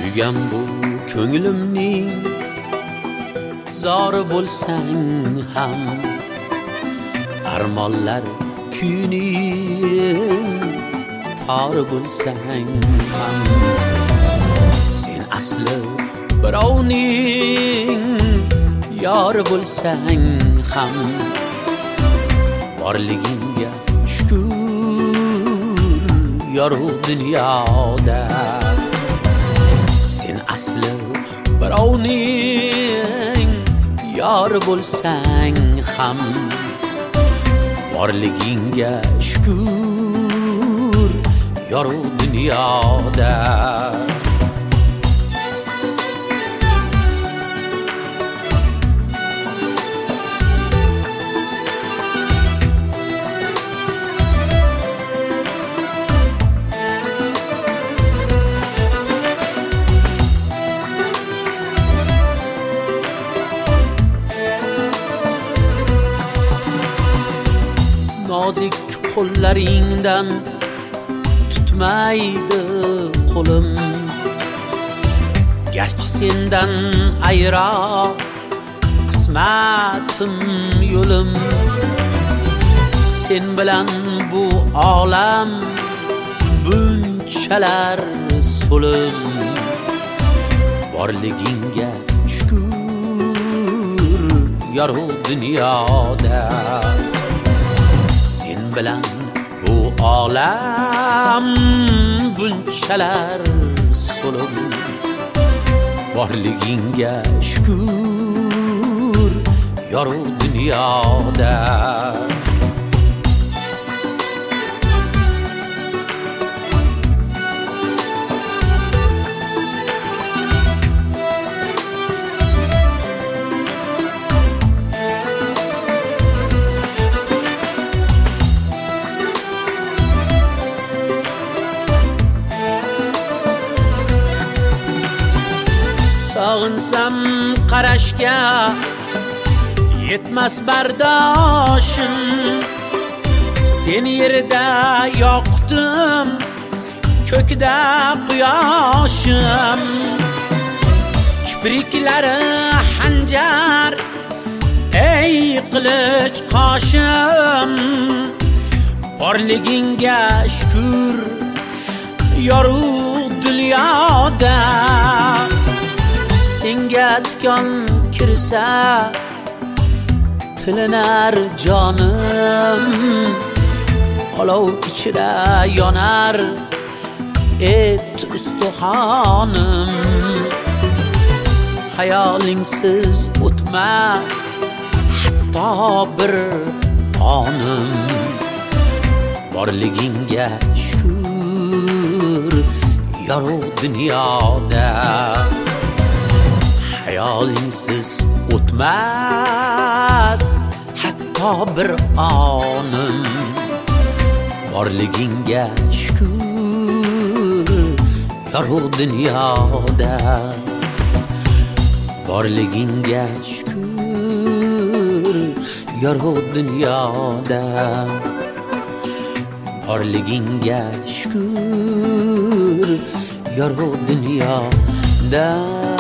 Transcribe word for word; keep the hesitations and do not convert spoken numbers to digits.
Suygan bu ko'nglimning zori bo'lsang ham, armonlar kuyning tor bo'lsang ham, sen asli birovning yori bo'lsang ham, borligingga shukr yorug' dunyoda. Sen asli birovning yori bo'lsang ham, borligingga shukr yorug' dunyoda. Nozik qo'llaringdan tutmaydi qo'lim, garchi sendan ayro qismatim yo'lim. Sen bilan bu olam bunchalar so'lim, borligingga shukr yorug' dunyoda. Bilan bu olam bunchalar so'lim, borligingga shukr yorug' dunyoda. Sog'insam qarashga yetmas bardoshim, sen yerda yoqdim ko'kda quyoshim. Kipriklari hanjar ey qilich qoshim, borligingga shukr yorug' dunyoda. Senga tikon kirsa tilinar jonim, olov ichra yonar et ustuhonim. Hayolingsiz o'tmas hatto bir onim, borligingga shukr yorug' dunyoda. Hayolingsiz o'tmas hatto bir onim, borligingga shukr yorug' dunyoda. Borligingga shukr yorug' dunyoda. Borligingga shukr yorug' dunyoda.